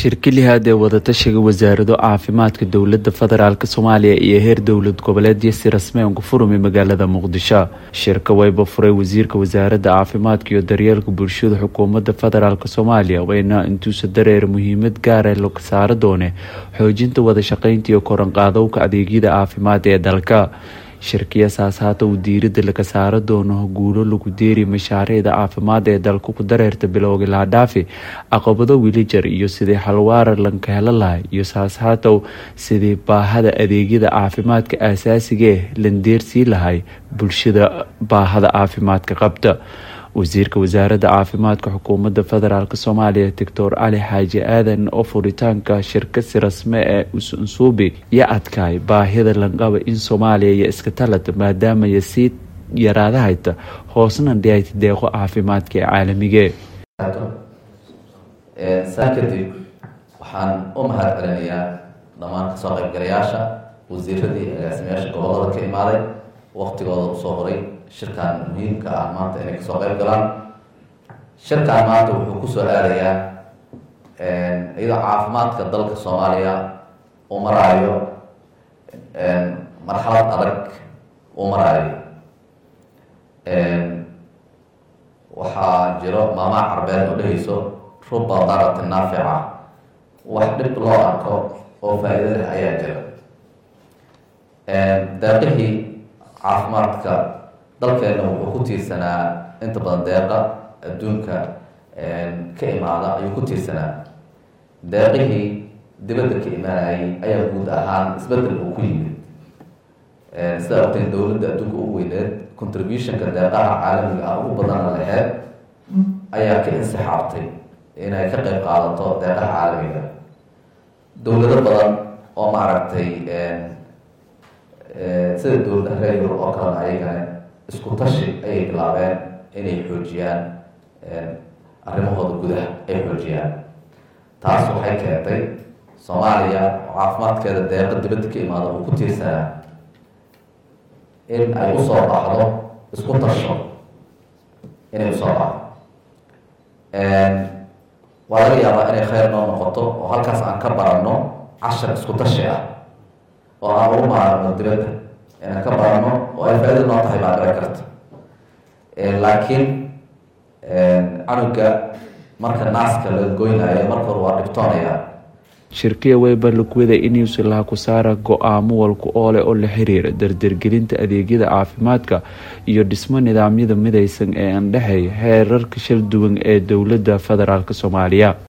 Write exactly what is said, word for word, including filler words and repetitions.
shirkilihaad ee wadatashiga wasaaradda caafimaadka dowladda federaalk Soomaaliya iyo heer dowlad goboleedyo si rasmi ah ugu furmay magaalada Muqdisho. Shirka wayba furay wasiirka wasaaradda caafimaadka iyo daryeelka bulshada xukuumadda federaalk Soomaaliya wayna intuusa dareer muhiimad gaar ah loo saaro doone xoojinta wada shaqaynta iyo koran qaadowga adeegyada caafimaad ee dalka. shirkiya saasaata uu diiradda laga saaro doono guulo lagu deeri mashaariicda caafimaad ee dalka ku dareerta bilowga la dhaafi aqoobado wiilajar iyo sidii xalwaara lanka hela lahay iyo saasaata sidii baahada adeegyada caafimaadka aasaasiga ah landeersii lahay bulshada baahada caafimaadka qabta. wasiirka wasaaradda caafimaadka xukuumadda federaalk Soomaaliya Doctor Ali Xaaji Aadan oo furitaanka shirka si rasmi ah usuubi ya adkaay baahida lanqaba in Soomaaliya iyo iska talad maadaama ay si yaraadahayta hoosna dhiyay deeqo caafimaadka caalamiga ee saakadii waxaan u mahadcelinayaa dhammaan kasoo qaybgalayaasha wasiiradii agaasimayaasha gobolada ka imaaday waqtigooda usoo horay shirkan muhiimka ah maanta inay kasoo qayb galaan. shirkan maanta wuxuu kusoo aadayaa iyadoo caafimaadka dalka Soomaaliya uu maraayo marxalad adag uu maraayo. waxaa jiro maamaha carbeed oo dhehayso ruba daratin naafica, wax dhib loo arko oo faa'iido leh ayaa jira. daaqihii caafimaadka dalkeena wuxuu ku tiirsanaa inta badan deeqa adduunka ka imaada ayuu ku tiirsanaa. deeqihii dibadda ka imaanayay ayaa guud ahaan isbedel uu ku yimid. sida ogteen dowladda adduunka ugu weyneed contributionka deeqaha caalamiga ah ugu badana laheyd ayaa ka insixaabtay inay ka qeyb qaadato deeqaha caalamiga. dowlado badan oo maaragtay sida dowladda reer Yurub oo kalena ayagana isku tashi ayay bilaabeen inay xoojiyaan arrimahooda gudaha ay xoojiyaan. taas waxay keentay Soomaaliya oo caafimaadkeeda deeqa dibadda ka imaada uu ku tiirsanaa in ay usoo baxdo isku tasho inay usoo baxdo. waa laga yaabaa inay kheyr noo noqoto oo halkaas aan ka baranno cashar isku tashi ah oo aan ugu maarano dibadda inaan ka barano oo ay faa'iido noo tahay baa dhici karta. laakiin canuga marka naaska la goynayo marka hore waa dhibtoonaya. shirkiya wayba lukwada inuusi laha ku saara go-aamo walku oole oo la xiriira dardargelinta adeegyada caafimaadka iyo dhismo nidaamyada midaysan ee aan dhexeeya heerarka shal duwan ee dowladda federaalk Soomaaliya.